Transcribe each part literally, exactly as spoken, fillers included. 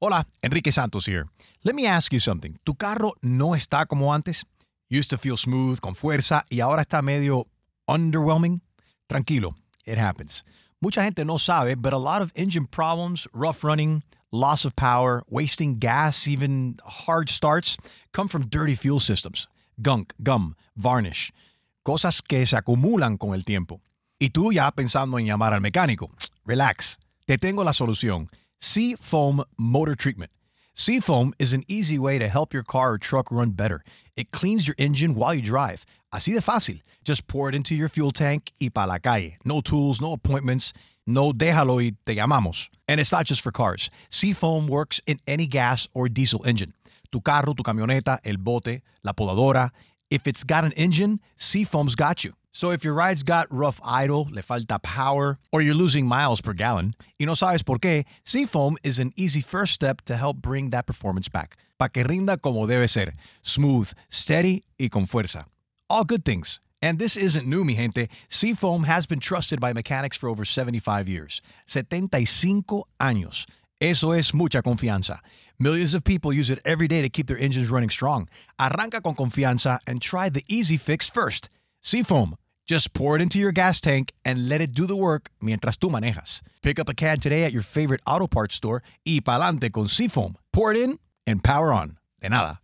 Hola, Enrique Santos here. Let me ask you something. ¿Tu carro no está como antes? Used to feel smooth, con fuerza, y ahora está medio underwhelming? Tranquilo, it happens. Mucha gente no sabe, but a lot of engine problems, rough running, loss of power, wasting gas, even hard starts, come from dirty fuel systems. Gunk, gum, varnish. Cosas que se acumulan con el tiempo. Y tú ya pensando en llamar al mecánico. Relax. Te tengo la solución. Seafoam Motor Treatment. Seafoam is an easy way to help your car or truck run better. It cleans your engine while you drive. Así de fácil. Just pour it into your fuel tank y pa' la calle. No tools, no appointments. No déjalo y te llamamos. And it's not just for cars. Seafoam works in any gas or diesel engine. Tu carro, tu camioneta, el bote, la podadora. If it's got an engine, Seafoam's got you. So if your ride's got rough idle, le falta power, or you're losing miles per gallon, y no sabes por qué, Seafoam is an easy first step to help bring that performance back. Pa' que rinda como debe ser. Smooth, steady, y con fuerza. All good things. And this isn't new, mi gente. Seafoam has been trusted by mechanics for over seventy-five years. setenta y cinco años. Eso es mucha confianza. Millions of people use it every day to keep their engines running strong. Arranca con confianza and try the easy fix first. Seafoam. Just pour it into your gas tank and let it do the work mientras tú manejas. Pick up a can today at your favorite auto parts store y pa'lante con Seafoam. Pour it in and power on. De nada.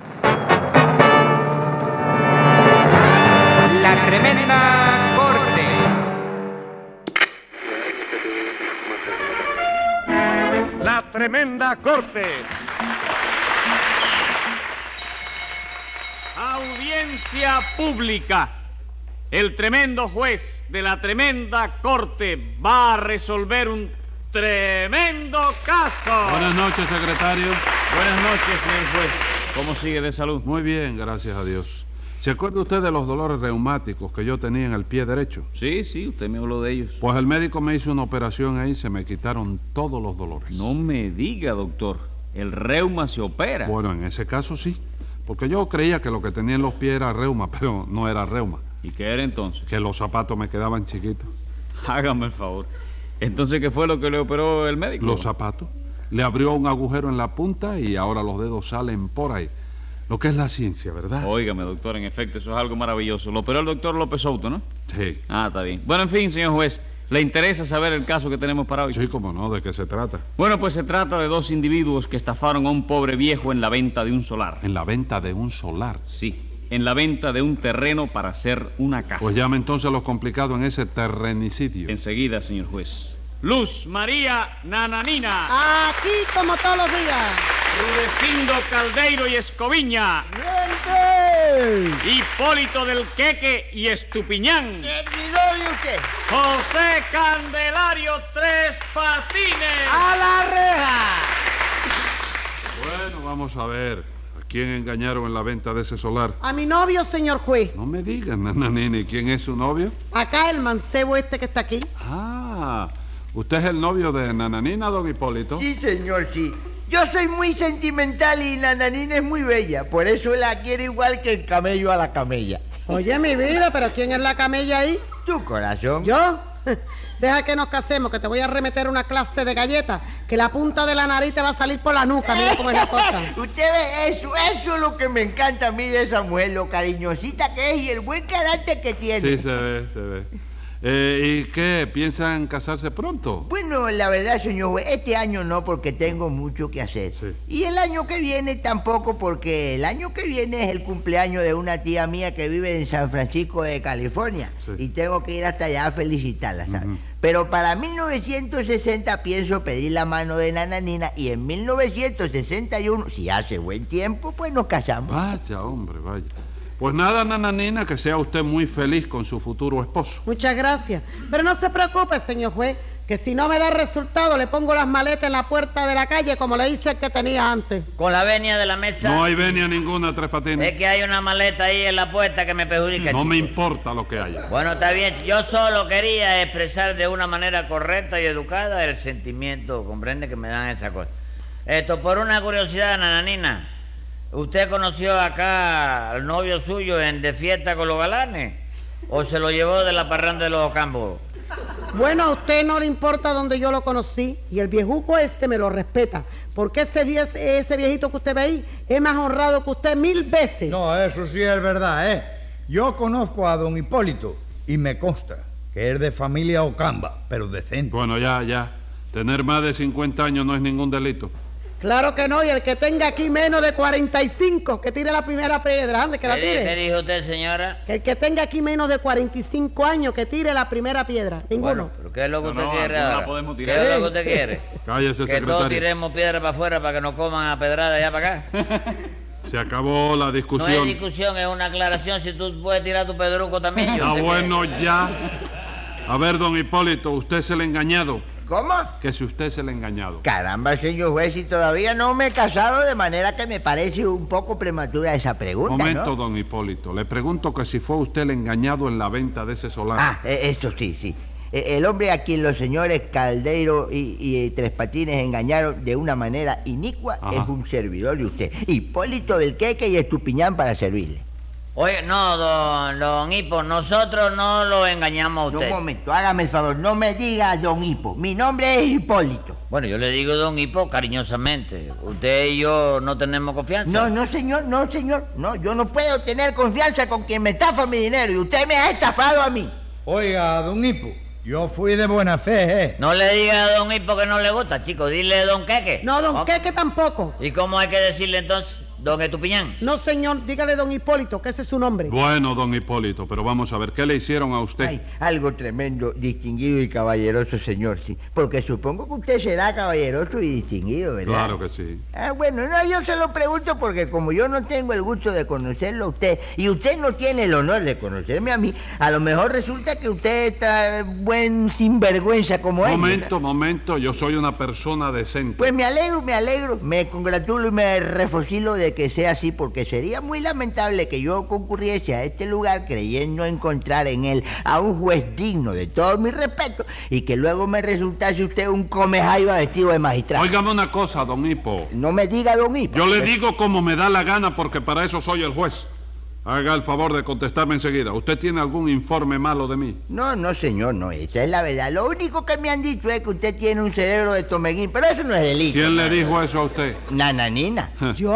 La Tremenda Corte. La Tremenda Corte. Audiencia pública. El tremendo juez de la Tremenda Corte va a resolver un tremendo caso. Buenas noches, secretario. Buenas noches, señor juez. ¿Cómo sigue de salud? Muy bien, gracias a Dios. ¿Se acuerda usted de los dolores reumáticos que yo tenía en el pie derecho? Sí, sí, usted me habló de ellos. Pues el médico me hizo una operación ahí y se me quitaron todos los dolores. No me diga, doctor. ¿El reuma se opera? Bueno, en ese caso sí. Porque yo creía que lo que tenía en los pies era reuma, pero no era reuma. ¿Y qué era entonces? Que los zapatos me quedaban chiquitos. Hágame el favor. Entonces, ¿qué fue lo que le operó el médico? Los zapatos. Le abrió un agujero en la punta y ahora los dedos salen por ahí. Lo que es la ciencia, ¿verdad? Óigame, doctor, en efecto, eso es algo maravilloso. Lo operó el doctor López Souto, ¿no? Sí. Ah, está bien. Bueno, en fin, señor juez, ¿le interesa saber el caso que tenemos para hoy? Sí, cómo no, ¿de qué se trata? Bueno, pues se trata de dos individuos que estafaron a un pobre viejo en la venta de un solar. ¿En la venta de un solar? Sí, en la venta de un terreno para hacer una casa. Pues llame entonces lo complicado en ese terrenicidio. Enseguida, señor juez. Luz María Nananina. Aquí como todos los días. Rudecindo Caldeiro y Escoviña. ¡Gente! Hipólito del Queque y Estupiñán. ¡Servidor de usted! José Candelario Tres Patines. ¡A la reja! Bueno, vamos a ver. ¿A quién engañaron en la venta de ese solar? A mi novio, señor juez. No me digan, nananina. ¿Y quién es su novio? Acá el mancebo este que está aquí. Ah, ¿usted es el novio de Nananina, don Hipólito? Sí, señor, sí. Yo soy muy sentimental y Nananina es muy bella. Por eso la quiero igual que el camello a la camella. Oye, mi vida, ¿pero quién es la camella ahí? Tu corazón. ¿Yo? Deja que nos casemos, que te voy a remeter una clase de galletas, que la punta de la nariz te va a salir por la nuca, mira cómo es la cosa. Usted ve eso, eso es lo que me encanta a mí de esa mujer, lo cariñosita que es y el buen carácter que tiene. Sí, se ve, se ve. Eh, ¿Y qué? ¿Piensan casarse pronto? Bueno, la verdad, señor juez, este año no porque tengo mucho que hacer. Sí. Y el año que viene tampoco porque el año que viene es el cumpleaños de una tía mía que vive en San Francisco de California. Sí. Y tengo que ir hasta allá a felicitarla, ¿sabes? Ujú. Pero para mil novecientos sesenta pienso pedir la mano de Nananina y en mil novecientos sesenta y uno, si hace buen tiempo, pues nos casamos. Vaya, hombre, vaya. Pues nada, Nananina, que sea usted muy feliz con su futuro esposo. Muchas gracias. Pero no se preocupe, señor juez, que si no me da resultado le pongo las maletas en la puerta de la calle como le hice el que tenía antes. Con la venia de la mesa. No hay venia ninguna, Tres Es Patines. que hay una maleta ahí en la puerta que me perjudica. No me chico. importa lo que haya. Bueno, está bien. Yo solo quería expresar de una manera correcta y educada el sentimiento, comprende, que me dan esa cosa. Esto, por una curiosidad, Nananina. ¿Usted conoció acá al novio suyo en De Fiesta con los Galanes? ¿O se lo llevó de la parranda de los Ocampos? Bueno, a usted no le importa donde yo lo conocí y el viejuco este me lo respeta, porque ese, vie ese viejito que usted ve ahí es más honrado que usted mil veces. No, eso sí es verdad, ¿eh? Yo conozco a don Hipólito y me consta que es de familia Ocamba, pero decente. Bueno, ya, ya. Tener más de cincuenta años no es ningún delito. Claro que no, y el que tenga aquí menos de cuarenta y cinco, que tire la primera piedra, ande, que la ¿Qué, di- tire. ¿Qué dijo usted, señora? Que el que tenga aquí menos de cuarenta y cinco años, que tire la primera piedra. Ninguno. Bueno, ¿pero qué es lo que No, usted no, quiere alguna la ahora? podemos ¿Qué tirar. es lo que usted quiere? Cállese, Que todos secretario. tiremos piedra para afuera para que nos coman a pedrada allá para acá. Se acabó la No discusión. es discusión, es una aclaración. Si tú puedes tirar tu pedruco también. yo Ah, sé que- bueno, ya. A ver, don Hipólito, usted es el engañado. ¿Cómo? Que si usted es el engañado. Caramba, señor juez, y todavía no me he casado, de manera que me parece un poco prematura esa pregunta, Momento, ¿no? don Hipólito. Le pregunto que si fue usted el engañado en la venta de ese solar. Ah, eh, esto sí, sí. Eh, El hombre a quien los señores Caldeiro y, y Tres Patines engañaron de una manera inicua Ajá. es un servidor de usted. Hipólito del Queque y Estupiñán para servirle. Oye, no, don, don Hipo, nosotros no lo engañamos a Un usted. momento, hágame el favor, no me diga don Hipo. Mi nombre es Hipólito. Bueno, yo le digo don Hipo cariñosamente. Usted y yo no tenemos confianza. No, no, señor, no, señor. No, yo no puedo tener confianza con quien me estafa mi dinero y usted me ha estafado a mí. Oiga, don Hipo, yo fui de buena fe, ¿eh? No le diga a don Hipo que no le gusta, chico. Dile don Queque. No, don ¿Oh? Queque tampoco. ¿Y cómo hay que decirle entonces? Don Estupiñán. No, señor, dígale don Hipólito, que ese es su nombre. Bueno, don Hipólito, pero vamos a ver, ¿qué le hicieron a usted? Ay, algo tremendo, distinguido y caballeroso, señor, sí. Porque supongo que usted será caballeroso y distinguido, ¿verdad? Claro que sí. Ah, bueno, no, yo se lo pregunto porque como yo no tengo el gusto de conocerlo a usted y usted no tiene el honor de conocerme a mí, a lo mejor resulta que usted está buen sinvergüenza como él. Momento, momento, yo soy una persona decente. Pues me alegro, me alegro, me congratulo y me refocilo de que sea así, porque sería muy lamentable que yo concurriese a este lugar creyendo encontrar en él a un juez digno de todo mi respeto y que luego me resultase usted un comejaiba vestido de magistrado. Óigame una cosa, don Hipo. No me diga don Hipo. Yo le digo como me da la gana porque para eso soy el juez. Haga el favor de contestarme enseguida. ¿Usted tiene algún informe malo de mí? No, no, señor, no, esa es la verdad. Lo único que me han dicho es que usted tiene un cerebro de tomeguín, pero eso no es delito. ¿Quién le ¿no? dijo eso a usted? Nananina.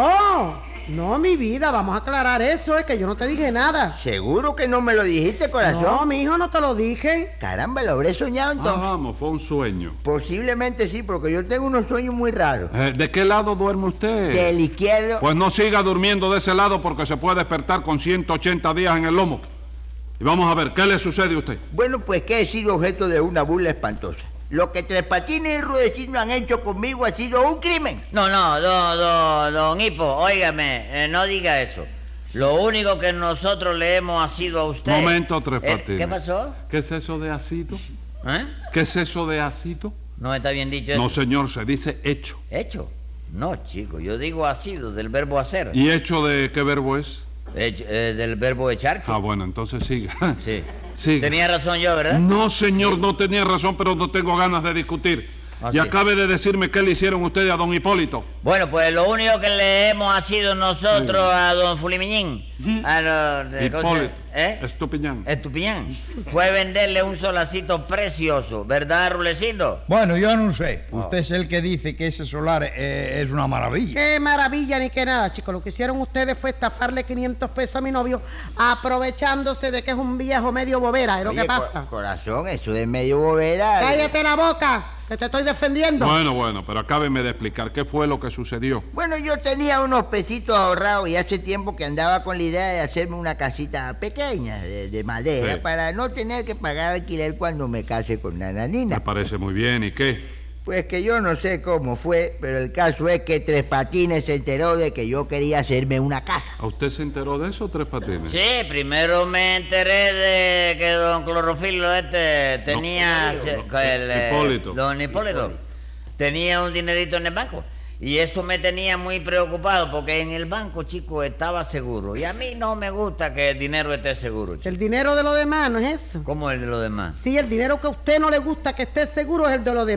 Yo. No, mi vida, vamos a aclarar eso, es que yo no te dije nada. ¿Seguro que no me lo dijiste, corazón? No, mi hijo, no te lo dije. Caramba, lo habré soñado Ah, entonces. vamos, fue un sueño. Posiblemente sí, porque yo tengo unos sueños muy raros. Eh, ¿De qué lado duerme usted? Del izquierdo. Pues no siga durmiendo de ese lado porque se puede despertar con ciento ochenta días en el lomo. Y vamos a ver, ¿qué le sucede a usted? Bueno, pues que he sido objeto de una burla espantosa. Lo que Tres Patines y Rudecindo han hecho conmigo ha sido un crimen. No, no, don, don, don Hipo, óigame, eh, no diga eso. Lo único que nosotros le hemos asido a usted... Momento, Tres Eh, Patines. ¿Qué pasó? ¿Qué es eso de ácido? ¿Eh? ¿Qué es eso de ácido? No está bien dicho eso. No, señor, se dice hecho. ¿Hecho? No, chico, yo digo asido, del verbo hacer. ¿Y hecho de qué verbo es? Hecho, eh, del verbo echar, chico. Ah, bueno, entonces siga. Sí. Siga. Tenía razón yo, ¿verdad? No, señor, no tenía razón, pero no tengo ganas de discutir. Ah, y sí. acabe de decirme qué le hicieron ustedes a don Hipólito. Bueno, pues lo único que le hemos asido nosotros Sí. a don Fulimiñín, a los... eh, ¿cómo se- Hipólito. ¿Eh? Estupiñán. Estupiñán, fue venderle un solacito precioso, ¿verdad, Rulecito? Bueno, yo no sé. Usted es el que dice que ese solar eh, es una maravilla. Qué maravilla ni qué nada, chicos. Lo que hicieron ustedes fue estafarle quinientos pesos a mi novio, aprovechándose de que es un viejo medio bobera, es lo Oye, que pasa. co- corazón, eso de medio bobera. eh. Cállate la boca, que te estoy defendiendo. Bueno, bueno, pero acábeme de explicar qué fue lo que sucedió. Bueno, yo tenía unos pesitos ahorrados y hace tiempo que andaba con la idea de hacerme una casita pequeña, de, de madera, Sí. para no tener que pagar alquiler cuando me case con la Me nananina. parece muy bien. ¿Y qué? Pues que yo no sé cómo fue, pero el caso es que Tres Patines se enteró de que yo quería hacerme una casa. ¿A usted se enteró de eso, Tres Patines? Sí, primero me enteré de que don Clorofilo este tenía... No, se- no, que el, eh, Hipólito. Don Hipólito. Tenía un dinerito en el banco. Y eso me tenía muy preocupado porque en el banco, chico, estaba seguro. Y a mí no me gusta que el dinero esté seguro, chico. El dinero de los demás, ¿no es eso? ¿Cómo el de los demás? Sí, el dinero que a usted no le gusta que esté seguro es el de los demás.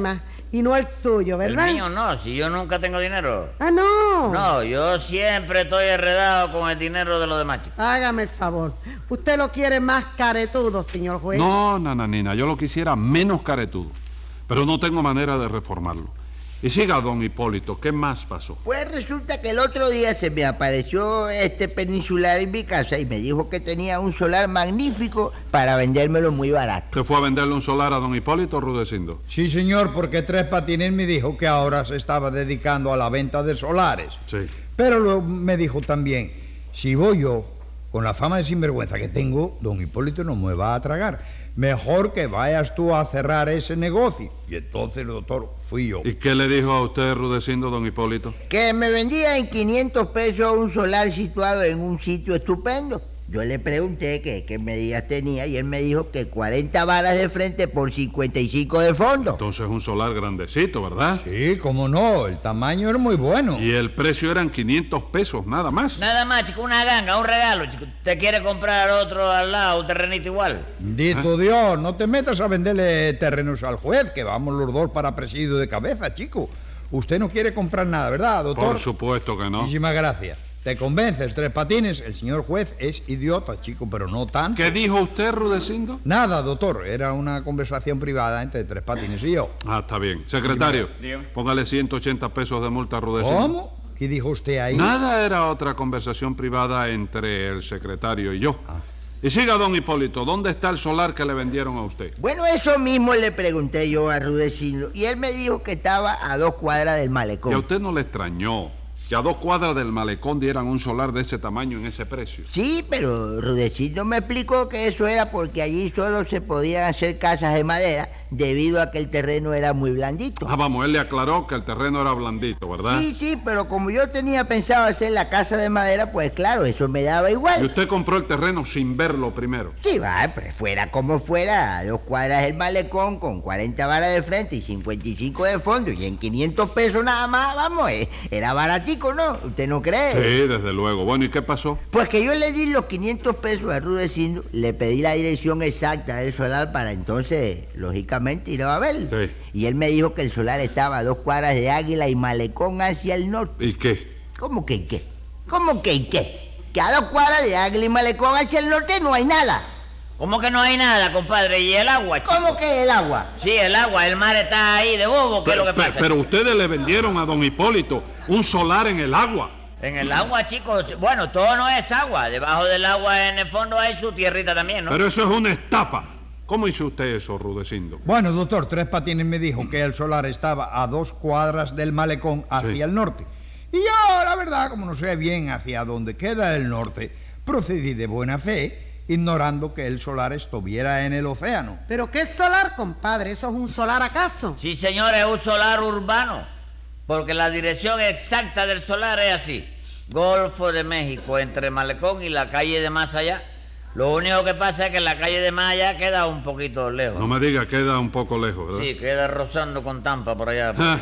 y no el suyo, ¿verdad? El mío no, si yo nunca tengo dinero. Ah, no. No, yo siempre estoy enredado con el dinero de los demás, chicos. Hágame el favor. Usted lo quiere más caretudo, señor juez. No, nananina, yo lo quisiera menos caretudo, pero no tengo manera de reformarlo. Y siga, don Hipólito, ¿qué más pasó? Pues resulta que el otro día se me apareció este peninsular en mi casa y me dijo que tenía un solar magnífico para vendérmelo muy barato. ¿Usted fue a venderle un solar a don Hipólito, Rudecindo? Sí, señor, porque Tres Patines me dijo que ahora se estaba dedicando a la venta de solares. Sí. Pero luego me dijo también, si voy yo, con la fama de sinvergüenza que tengo, don Hipólito no me va a tragar. Mejor que vayas tú a cerrar ese negocio. Y entonces, doctor, fui yo. ¿Y qué le dijo a usted, Rudecindo, don Hipólito? Que me vendía en quinientos pesos un solar situado en un sitio estupendo. Yo le pregunté que qué medidas tenía y él me dijo que cuarenta varas de frente por cincuenta y cinco de fondo. Entonces un solar grandecito, ¿verdad? Sí, cómo no, el tamaño era muy bueno. Y el precio eran quinientos pesos, nada más. Nada más, chico, una ganga, un regalo, chico. ¿Usted quiere comprar otro al lado, un terrenito igual? Bendito Dios, no te metas a venderle terrenos al juez, que vamos los dos para presidio de cabeza, chico. Usted no quiere comprar nada, ¿verdad, doctor? Por supuesto que no. Muchísimas gracias. ¿Te convences, Tres Patines? El señor juez es idiota, chico, pero no tanto. ¿Qué dijo usted, Rudecindo? Nada, doctor. Era una conversación privada entre Tres Patines y yo. Ah, está bien. Secretario, Dígame. póngale ciento ochenta pesos de multa a Rudecindo. ¿Cómo? ¿Qué dijo usted ahí? Nada, era otra conversación privada entre el secretario y yo. Ah. Y siga, don Hipólito, ¿dónde está el solar que le vendieron a usted? Bueno, eso mismo le pregunté yo a Rudecindo y él me dijo que estaba a dos cuadras del Y a malecón. usted no le extrañó que a dos cuadras del malecón dieran un solar de ese tamaño en ese precio. Sí, pero Rudecindo me explicó que eso era porque allí solo se podían hacer casas de madera debido a que el terreno era muy blandito. Ah, vamos, él le aclaró que el terreno era blandito, ¿verdad? Sí, sí, pero como yo tenía pensado hacer la casa de madera, pues claro, eso me daba Y igual. usted compró el terreno sin verlo primero. Sí, va, pues fuera como fuera, a dos cuadras del malecón con cuarenta varas de frente y cincuenta y cinco de fondo y en quinientos pesos nada más, vamos, eh, era baratico, ¿no? ¿Usted no cree? Sí, desde luego. Bueno, ¿y qué pasó? Pues que yo le di los quinientos pesos a Rudecindo, le pedí la dirección exacta del solar para entonces, lógicamente, ir a ver. Sí. Y él me dijo que el solar estaba a dos cuadras de Águila y malecón hacia el norte. ¿Y qué? ¿Cómo que qué? ¿Cómo que qué? Que a dos cuadras de Águila y malecón hacia el norte no hay nada. ¿Cómo que no hay nada, compadre? ¿Y el agua, chico? ¿Cómo que el agua? Sí, el agua, el mar está ahí de bobo, ¿qué es lo que Pe- pasa? Pero ustedes le vendieron a don Hipólito un solar en el agua. En el agua, chicos, bueno, todo no es agua. Debajo del agua, en el fondo, hay su tierrita también, ¿no? Pero eso es una estafa. ¿Cómo hizo usted eso, Rudecindo? Bueno, doctor, Tres Patines me dijo que el solar estaba a dos cuadras del malecón hacia Sí. el norte. Y yo, la verdad, como no sé bien hacia dónde queda el norte, procedí de buena fe, ignorando que el solar estuviera en el océano. ¿Pero qué solar, compadre? ¿Eso es un solar acaso? Sí, señor, es un solar urbano. Porque la dirección exacta del solar es así. Golfo de México, entre Malecón y la calle de más allá. Lo único que pasa es que la calle de más allá queda un poquito lejos. No me diga, queda un poco lejos, ¿verdad? Sí, queda rozando con Tampa por allá. Ah,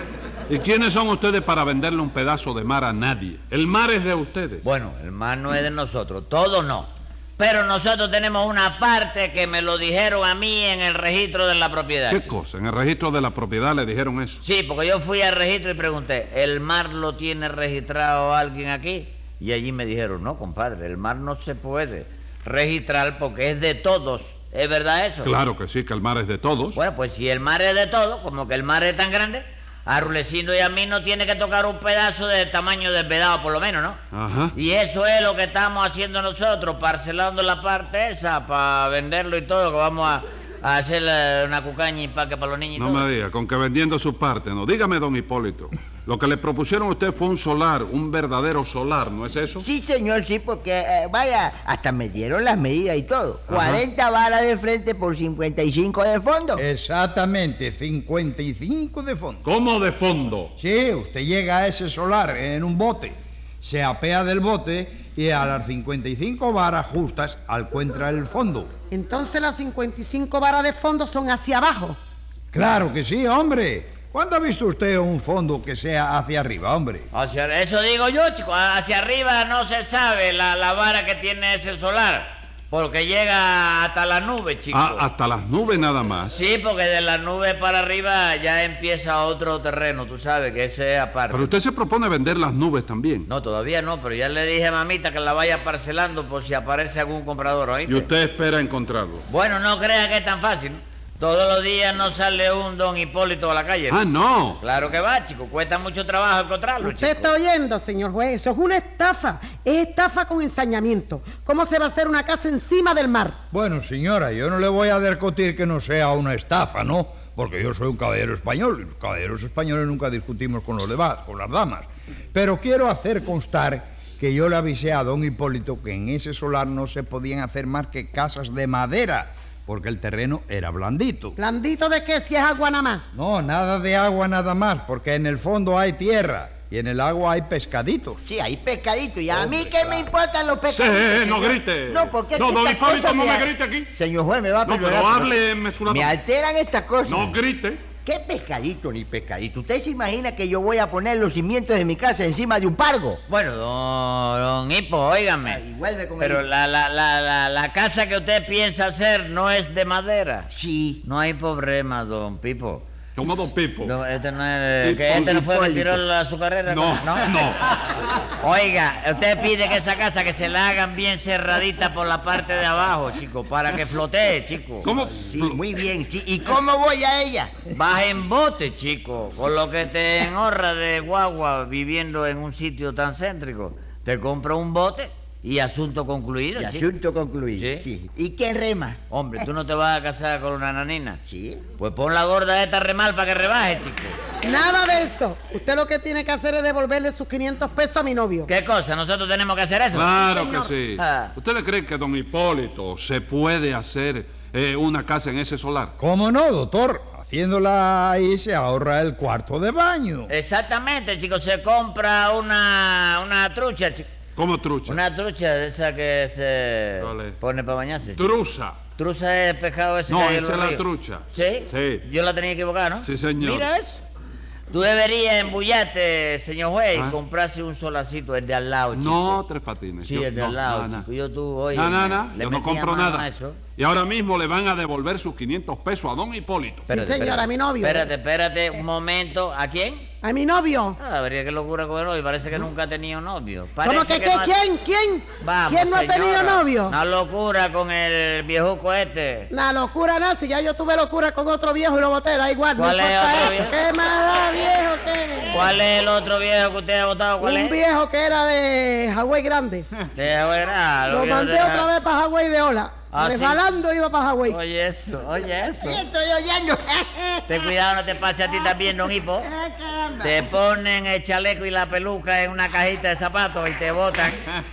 ¿y quiénes son ustedes para venderle un pedazo de mar a nadie? El mar es de ustedes. Bueno, el mar no es de nosotros, todo no. Pero nosotros tenemos una parte que me lo dijeron a mí en el registro de la propiedad. ¿Qué chico. cosa? En el registro de la propiedad le dijeron eso. Sí, porque yo fui al registro y pregunté, ¿el mar lo tiene registrado alguien aquí? Y allí me dijeron, no, compadre, el mar no se puede registrar porque es de todos. ¿Es verdad eso? Claro que sí, que el mar es de todos. Bueno, pues si el mar es de todos, como que el mar es tan grande, a Rulecindo y a mí no tiene que tocar un pedazo de tamaño del vedado, por lo menos, ¿no? Ajá. Y eso es lo que estamos haciendo nosotros, parcelando la parte esa para venderlo y todo, que vamos a, a hacer eh, una cucaña y paque para los niños y No todo. me diga, con que vendiendo su parte, no. Dígame, don Hipólito, lo que le propusieron a usted fue un solar, un verdadero solar, ¿no es eso? Sí, señor, sí, porque, eh, vaya, hasta me dieron las medidas y todo. cuarenta varas de frente por cincuenta y cinco de fondo. Exactamente, cincuenta y cinco de fondo. ¿Cómo de fondo? Sí, usted llega a ese solar en un bote, se apea del bote y a las cincuenta y cinco varas justas encuentra el fondo. Entonces las cincuenta y cinco varas de fondo son hacia abajo. Claro que sí, hombre. ¿Cuándo ha visto usted un fondo que sea hacia arriba, hombre? Hacia, eso digo yo, chico, hacia arriba no se sabe la, la vara que tiene ese solar. Porque llega hasta las nubes, chico. Ah, hasta las nubes nada más. Sí, porque de las nubes para arriba ya empieza otro terreno, tú sabes que ese es aparte. Pero usted se propone vender las nubes también. No, todavía no, pero ya le dije a mamita que la vaya parcelando por si aparece algún comprador, ¿oíste? Y usted espera encontrarlo. Bueno, no crea que es tan fácil. Todos los días no sale un don Hipólito a la calle. Ah, no. Claro que va, chico. Cuesta mucho trabajo encontrarlo, Usted chico. está oyendo, señor juez, eso es una estafa. Es estafa con ensañamiento. ¿Cómo se va a hacer una casa encima del mar? Bueno, señora, yo no le voy a discutir que no sea una estafa, ¿no? Porque yo soy un caballero español y los caballeros españoles nunca discutimos con los demás, con las damas. Pero quiero hacer constar que yo le avisé a don Hipólito que en ese solar no se podían hacer más que casas de madera, porque el terreno era blandito. ¿Blandito de qué si es agua nada más? No, nada de agua nada más, porque en el fondo hay tierra y en el agua hay pescaditos. Sí, hay pescaditos. ¿Y a mí qué me importan los Sí, pescaditos? no señor? grite. No, porque No, es que don estas Hipólito, cosas no me a- grite aquí. Señor juez, me va a No, perdonar. pero hable mesuradamente. Me alteran estas cosas. No grite. ¿Qué pescadito ni pescadito? ¿Usted se imagina que yo voy a poner los cimientos de mi casa encima de un pargo? Bueno, don, don Hipo, óigame. Ay, vuelve con Pero él. la, la, la, la, la casa que usted piensa hacer no es de madera. Sí. No hay problema, don Pipo. Como don Pipo. No, este no es, Hipo, que este no fue el que Hipólito. tiró la- su carrera. No, no. Oiga, usted pide que esa casa que se la hagan bien cerradita por la parte de abajo, chico, para que flotee, chico. ¿Cómo? Sí, muy bien. Sí. ¿Y cómo voy a ella? Vas en bote, chico, con lo que te enhorra de guagua viviendo en un sitio tan céntrico. Te compra un bote y asunto concluido, Y chico. asunto concluido. Sí. Sí. ¿Y qué rema? Hombre, ¿tú no te vas a casar con una nanina? Sí. Pues pon la gorda esta remal para que rebaje, chico. Nada de eso. Usted lo que tiene que hacer es devolverle sus quinientos pesos a mi novio. ¿Qué cosa? ¿Nosotros tenemos que hacer eso? Claro señor. que sí. Ah. ¿Ustedes creen que don Hipólito se puede hacer eh, una casa en ese solar? ¿Cómo no, doctor? Haciéndola ahí se ahorra el cuarto de baño. Exactamente, chico. Se compra una, una trucha, chico. ¿Cómo trucha? Una trucha de esa que se ¿Cuál es? pone para bañarse. Truza. Trucha es el pescado ese No, que hay en esa los es la ríos. trucha. ¿Sí? Sí. Yo la tenía equivocada, ¿no? Sí, señor. Mira eso. Tú deberías embullarte, señor juez, Ah. y comprarse un solacito, el de al lado, chico. No, Tres Patines. Sí, yo- el de no, al lado, no, no. chico. Yo tú, oye, No, no, no, le yo no metía compro mano nada. a eso. Y ahora mismo le van a devolver sus quinientos pesos a don Hipólito. Espérate, señora, espérate. a mi novio. Espérate, espérate un momento. ¿A quién? A mi novio. Ah, habría que locura con el novio. Parece que nunca ha tenido novio. ¿Cómo Parece que, qué? no ha- ¿Quién? ¿Quién? Vamos, ¿Quién no ha tenido señora. novio? Una locura con el viejuco este. La locura nazi, ya yo tuve locura con otro viejo y lo boté, da igual. ¿Cuál no es importa otro eso. viejo? ¿Qué más da, viejo? ¿Qué? ¿Cuál es el otro viejo que usted ha votado? ¿Cuál Un es? viejo que era de Hawái Grande. De Aguera, Lo mandé otra vez para Hawái de ola. Ah, ¿sí? Resbalando iba para Hawái. Oye eso, oye eso. Sí, estoy oyendo. Ten cuidado, no te pase a ti también, don Hipo. Ah, caramba. Te ponen el chaleco y la peluca en una cajita de zapatos y te botan.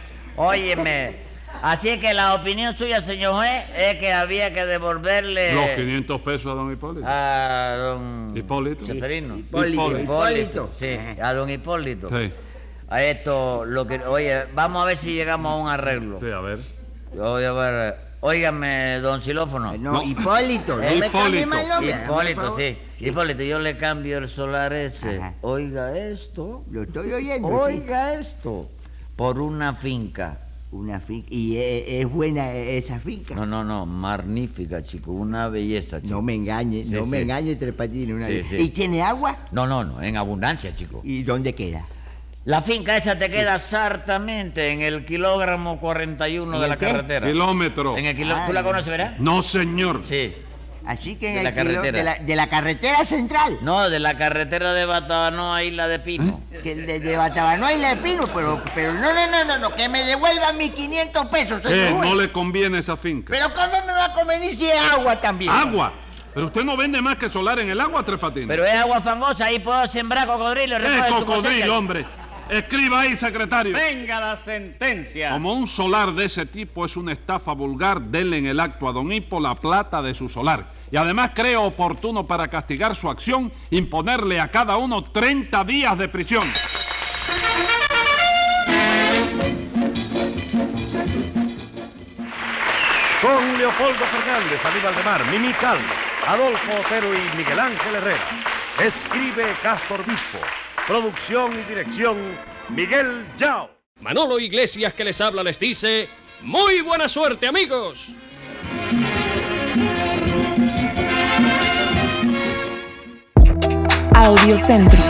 Óyeme. Así que la opinión suya, señor juez, es que había que devolverle Los quinientos pesos a don Hipólito. a don Hipólito. Seferino. Hipólito. Hipólito. Sí, a don Hipólito. Sí, A esto, lo que, oye, vamos a ver si llegamos a un arreglo. sí, a ver. Yo voy a ver, óigame, don Xilófono. No, No. Hipólito. No Eh, me cambie Hipólito. más el nombre. por Hipólito, favor. sí. Hipólito, yo le cambio el solar ese. Ajá. Oiga esto. Lo estoy oyendo. sí. Oiga esto. Por una finca. Una finca. ¿Y es, es buena esa finca? No, no, no, magnífica, chico, una belleza, chico. No me engañes, Sí, no me sí. engañes, Tres Patines. Una Sí, vez. sí. ¿Y tiene agua? No, no, no, en abundancia, chico. ¿Y dónde queda? La finca esa te queda exactamente en el kilogramo cuarenta y uno ¿En de el la qué? carretera. Kilómetro. En el kilo... ¿Tú Ay. la conoces, verdad? No, señor. Sí. Así que en De el la kilo- carretera. de, la, de la carretera central. No, de la carretera de Batabano a Isla de Pino. Que de, de Batabano y La Pino, pero, pero no, no, no, no, no, que me devuelvan mis quinientos pesos. ¿Qué? señor juez. No le conviene esa finca. Pero ¿cómo me va a convenir si es agua también? ¡Agua! Pero usted no vende más que solar en el agua, Tres Patines. Pero es agua fangosa, ahí puedo sembrar cocodrilo. ¿Qué recoger su cocodrilo, cosecha. hombre? Escriba ahí, secretario. Venga la sentencia. Como un solar de ese tipo es una estafa vulgar, denle en el acto a don Hipo la plata de su solar. Y además creo oportuno para castigar su acción imponerle a cada uno treinta días de prisión. Con Leopoldo Fernández, Aníbal de Mar, Mimi Calvo, Adolfo Otero y Miguel Ángel Herrera. Escribe Castor Bispo. Producción y dirección, Miguel Yao. Manolo Iglesias que les habla les dice, Muy buena suerte, amigos. Audio Centro.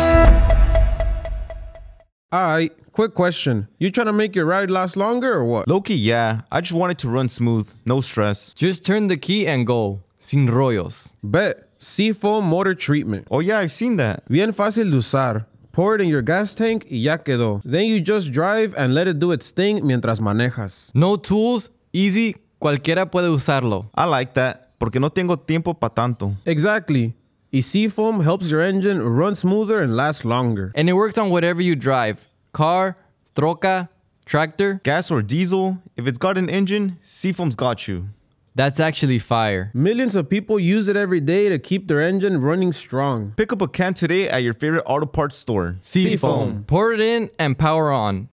Alright, quick question. You trying to make your ride last longer or what? Low-key, yeah. I just want it to run smooth. No stress. Just turn the key and go. Sin rollos. Bet. Seafoam Motor Treatment. Oh yeah, I've seen that. Bien fácil de usar. Pour it in your gas tank y ya quedó. Then you just drive and let it do its thing mientras manejas. No tools, easy, cualquiera puede usarlo. I like that, porque no tengo tiempo pa' tanto. Exactly. Y Seafoam helps your engine run smoother and last longer. And it works on whatever you drive. Car, troca, tractor. Gas or diesel, if it's got an engine, Seafoam's got you. That's actually fire. Millions of people use it every day to keep their engine running strong. Pick up a can today at your favorite auto parts store. Seafoam. Pour it in and power on.